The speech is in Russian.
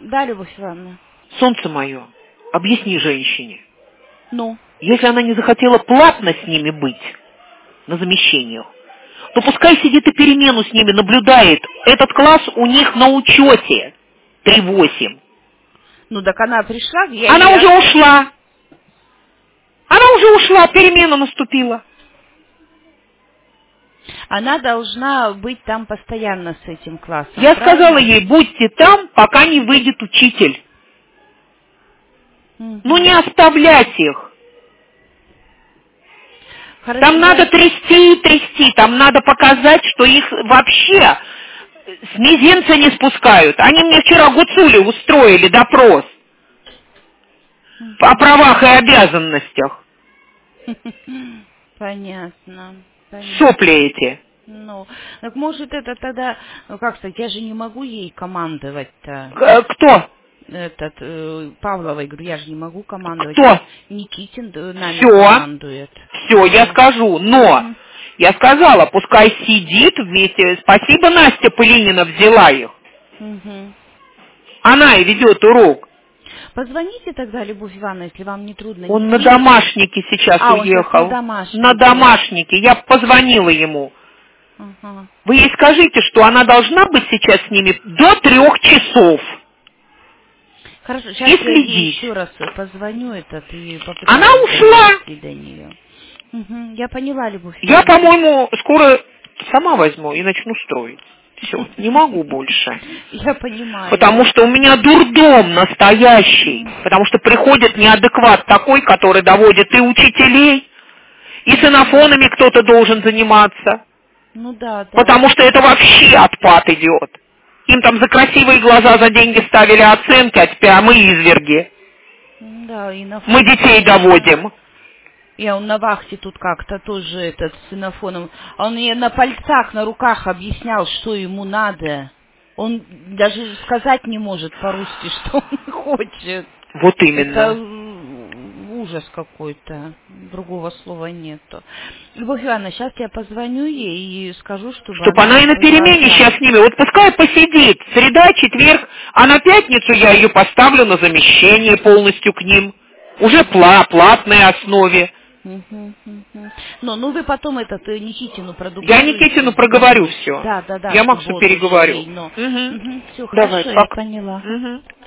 Да, Любовь Ивановна. Солнце мое, объясни женщине. Ну? Если она не захотела платно с ними быть на замещениях, то пускай сидит и перемену с ними наблюдает. Этот класс у них на учете 3-8. Ну, так она пришла, Она уже ушла. Она уже ушла, перемена наступила. Она должна быть там постоянно с этим классом. Я правильно? сказала ей, будьте там, пока не выйдет учитель. Ну, не оставлять их. Хорошо, там надо трясти и трясти, там надо показать, что их вообще с мизинца не спускают. Они мне вчера гуцули устроили допрос о правах и обязанностях. Понятно. Сопли эти. Ну, так может это тогда, ну как сказать, я же не могу ей командовать-то. Кто? Павловой, говорю, я же не могу командовать. Кто? Никитин нами Все. командует. Все, я скажу, но я сказала, пускай сидит вместе. Спасибо, Настя Пылинина взяла их. Она и ведет урок. Позвоните тогда, Любовь Ивановна, если вам не трудно. Он на домашнике сейчас уехал. На домашнике. Я позвонила ему. Вы ей скажите, что она должна быть сейчас с ними до 3 часов. Хорошо, сейчас я ей еще раз позвоню и попытаюсь. Она ушла. До нее. Я поняла, Любовь Ивановна. Я, по-моему, скоро сама возьму и начну строить. Все, не могу больше. Я понимаю. Потому что у меня дурдом настоящий. Потому что приходит неадекват такой, который доводит и учителей, и с инофонами кто-то должен заниматься. Ну да. Потому что это вообще отпад идет. Им там за красивые глаза, за деньги ставили оценки, а теперь мы изверги. Да, и мы детей доводим. Я он на вахте тут как-то тоже этот с инофоном. Он мне на пальцах, на руках объяснял, что ему надо. Он даже сказать не может по-русски, что он хочет. Вот именно. Это ужас какой-то. Другого слова нету. Любовь Ивановна, сейчас я позвоню ей и скажу, чтобы она и на перемене сейчас с ними. Вот пускай посидит. Среда, четверг, а на пятницу я ее поставлю на замещение полностью к ним. Уже платной основе. Ну вы потом Никитину продублируете. Я Никитину проговорю все. Да. Я Максу переговорю. Все, Давай, хорошо, я поняла.